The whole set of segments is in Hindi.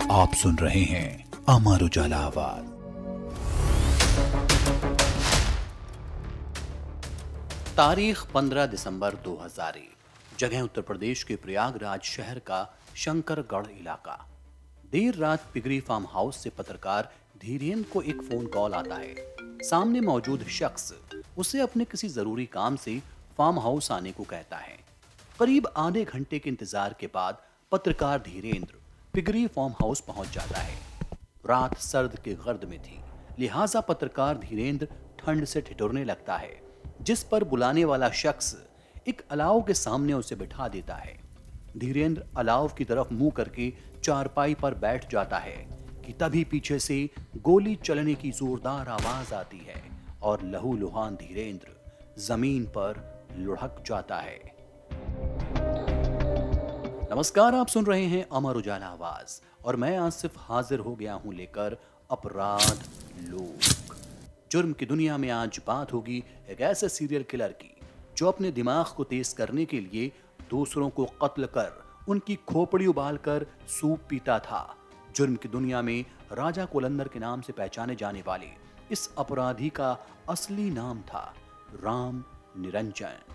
आप सुन रहे हैं अमर उजाला आवाज। तारीख 15 दिसंबर 2001। जगह उत्तर प्रदेश के प्रयागराज शहर का शंकरगढ़ इलाका। देर रात पिगरी फार्म हाउस से पत्रकार धीरेन्द्र को एक फोन कॉल आता है। सामने मौजूद शख्स उसे अपने किसी जरूरी काम से फार्म हाउस आने को कहता है। करीब आधे घंटे के इंतजार के बाद पत्रकार धीरेन्द्र पिगरी फार्म हाउस पहुंच जाता है। रात सर्द के गर्द में थी, लिहाजा पत्रकार धीरेन्द्र ठंड से ठिठुरने लगता है, जिस पर बुलाने वाला शख्स एक अलाव के सामने उसे बिठा देता है। धीरेन्द्र अलाव की तरफ मुंह करके चारपाई पर बैठ जाता है कि तभी पीछे से गोली चलने की जोरदार आवाज आती है और लहूलुहान धीरेन्द्र जमीन पर लुढ़क जाता है। नमस्कार, आप सुन रहे हैं अमर उजाला आवाज और मैं आसिफ हाजिर हो गया हूं लेकर अपराध लोक। जुर्म की दुनिया में आज बात होगी एक ऐसे सीरियल किलर की जो अपने दिमाग को तेज करने के लिए दूसरों को कत्ल कर उनकी खोपड़ी उबालकर सूप पीता था। जुर्म की दुनिया में राजा कुलंदर के नाम से पहचाने जाने वाले इस अपराधी का असली नाम था राम निरंजन।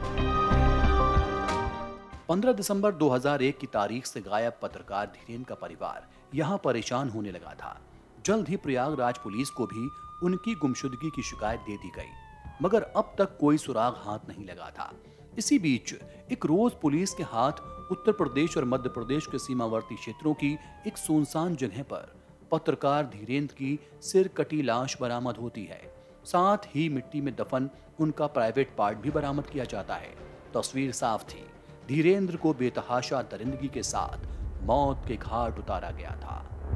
15 दिसंबर 2001 की तारीख से गायब पत्रकार धीरेन्द्र का परिवार यहां परेशान होने लगा था। जल्द ही प्रयागराज पुलिस को भी उनकी गुमशुदगी की शिकायत दे दी गई, मगर अब तक कोई सुराग हाथ नहीं लगा था। इसी बीच एक रोज पुलिस के हाथ उत्तर प्रदेश और मध्य प्रदेश के सीमावर्ती क्षेत्रों की एक सुनसान जगह पर पत्रकार धीरेन्द्र की सिर कटी लाश बरामद होती है। साथ ही मिट्टी में दफन उनका प्राइवेट पार्ट भी बरामद किया जाता है। तस्वीर साफ थी, धीरेन्द्र को बेतहाशा दरिंदगी के साथ मौत के घाट उतारा गया था।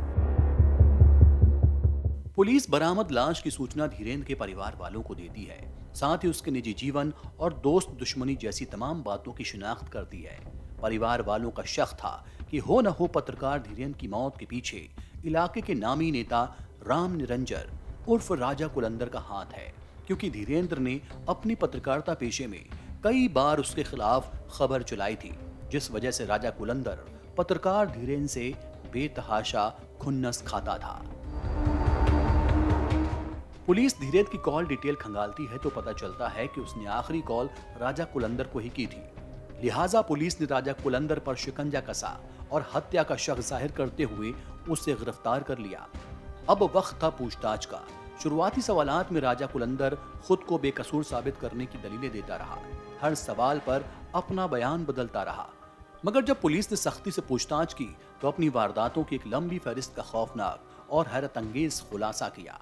पुलिस बरामद लाश की सूचना धीरेन्द्र के परिवार वालों को देती है, साथ ही उसके निजी जीवन और दोस्त दुश्मनी जैसी तमाम बातों की शिनाख्त करती है। परिवार वालों का शक था कि हो न हो पत्रकार धीरेन्द्र की मौत के पीछे इलाके के नामी नेता राम निरंजन उर्फ राजा कुलंदर का हाथ है, क्योंकि धीरेन्द्र ने अपनी पत्रकारिता पेशे में कई बार उसके खिलाफ खबर चलाई थी, जिस वजह से राजा कुलंदर पत्रकार धीरेन्द्र से बेतहाशा खुन्नस खाता था। पुलिस धीरेन्द्र की कॉल डिटेल खंगालती है तो पता चलता है कि उसने आखिरी कॉल राजा कुलंदर को ही की थी। लिहाजा पुलिस ने राजा कुलंदर पर शिकंजा कसा और हत्या का शक जाहिर करते हुए उसे गिरफ्तार कर लिया। अब वक्त था पूछताछ का। शुरुआती सवालात में राजा कुलंदर खुद को बेकसूर साबित करने की दलीलें देता रहा। हर सवाल पर अपना बयान बदलता रहा, मगर जब पुलिस ने सख्ती से पूछताछ की तो अपनी वारदातों की एक लंबी फहरिस्त का खौफनाक और हैरत अंगेज खुलासा किया।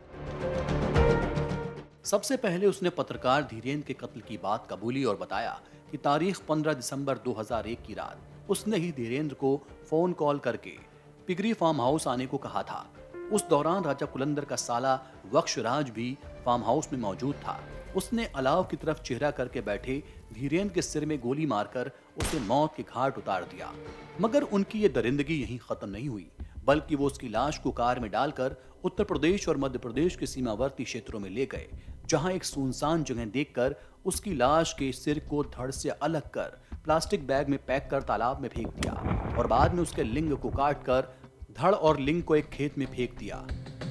सबसे पहले उसने पत्रकार धीरेन्द्र के कत्ल की बात कबूली और बताया कि तारीख 15 दिसंबर 2001 की रात उसने ही धीरेन्द्र को फोन कॉल करके पिगरी फार्म हाउस आने को कहा था। उस दौरान राजा कुलंदर का साला वक्शराज भी फार्म हाउस में मौजूद था। उसने अलाव की तरफ चेहरा करके बैठे धीरेन्द्र के सिर में गोली मारकर उसे मौत के घाट उतार दिया। मगर उनकी ये दरिंदगी यहीं खत्म नहीं हुई, बल्कि वो उसकी लाश को कार में डालकर उत्तर प्रदेश और मध्य प्रदेश के सीमावर्ती क्षेत्रों में ले गए, जहां एक सुनसान जगह देखकर उसकी लाश के सिर को धड़ से अलग कर प्लास्टिक बैग में पैक कर तालाब में फेंक दिया और बाद में उसके लिंग को काट कर धड़ और लिंग को एक खेत में फेंक दिया।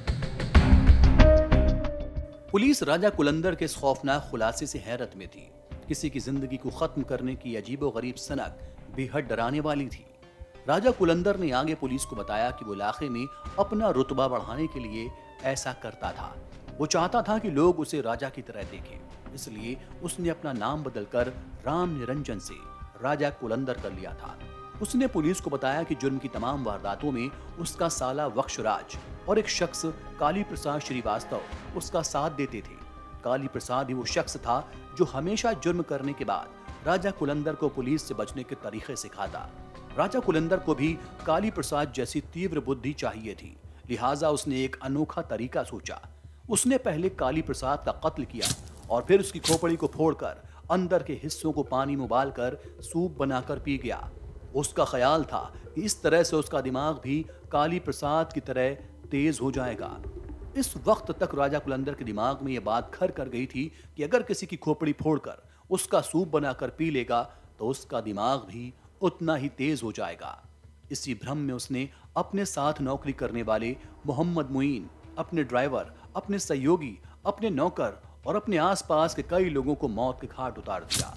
पुलिस राजा कुलंदर के इस खौफनाक खुलासे से हैरत में थी। किसी की जिंदगी को खत्म करने की अजीबोगरीब सनक बेहद डराने वाली थी। राजा कुलंदर ने आगे पुलिस को बताया कि वो इलाके में अपना रुतबा बढ़ाने के लिए ऐसा करता था। वो चाहता था कि लोग उसे राजा की तरह देखें, इसलिए उसने अपना नाम बदलकर राम निरंजन से राजा कुलंदर कर लिया था। उसने पुलिस को बताया कि जुर्म की तमाम वारदातों में उसका साला वक्शराज और एक शख्स काली प्रसाद श्रीवास्तव उसका साथ देते थे। काली प्रसाद ही वो शख्स था जो हमेशा जुर्म करने के बाद राजा कुलंदर को पुलिस से बचने के तरीके सिखाता। राजा कुलंदर को भी काली प्रसाद जैसी तीव्र बुद्धि चाहिए थी, लिहाजा उसने एक अनोखा तरीका सोचा। उसने पहले काली प्रसाद का कत्ल किया और फिर उसकी खोपड़ी को फोड़कर अंदर के हिस्सों को पानी में उबालकर सूप बनाकर पी गया। उसका ख्याल था कि इस तरह से उसका दिमाग भी काली प्रसाद की तरह तेज हो जाएगा। इस वक्त तक राजा कुलंदर के दिमाग में यह बात घर कर गई थी कि अगर किसी की खोपड़ी फोड़कर उसका सूप बनाकर पी लेगा तो उसका दिमाग भी उतना ही तेज हो जाएगा। इसी भ्रम में उसने अपने साथ नौकरी करने वाले मोहम्मद मुईन, अपने ड्राइवर, अपने सहयोगी, अपने नौकर और अपने आसपास के कई लोगों को मौत के घाट उतार दिया।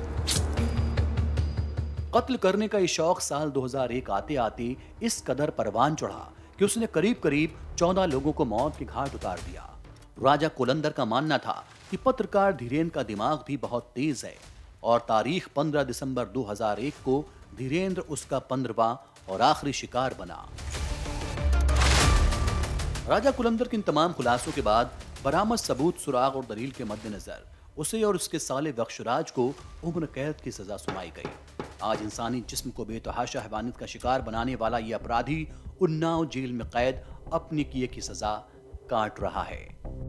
कत्ल करने का ये शौक साल 2001 आते आते इस कदर परवान चढ़ा कि उसने करीब करीब 14 लोगों को मौत के घाट उतार दिया। राजा कुलंदर का मानना था कि पत्रकार धीरेन्द्र का दिमाग भी बहुत तेज है और तारीख 15 दिसंबर 2001 को धीरेन्द्र उसका 15वां और आखिरी शिकार बना। राजा कुलंदर के इन तमाम खुलासों के बाद बरामद सबूत, सुराग और दलील के मद्देनजर उसे और उसके साले बख्शराज को उम्र कैद की सजा सुनाई गई। आज इंसानी जिस्म को बेतहाशा हैवानियत का शिकार बनाने वाला ये अपराधी उन्नाव जेल में कैद अपने किए की सजा काट रहा है।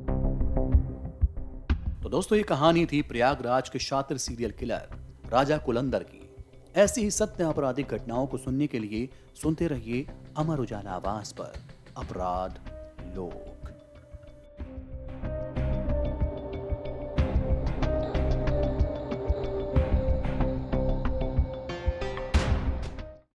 तो दोस्तों, ये कहानी थी प्रयागराज के शातिर सीरियल किलर राजा कुलंदर की। ऐसी ही सत्य आपराधिक घटनाओं को सुनने के लिए सुनते रहिए अमर उजाला आवाज पर अपराध लोग।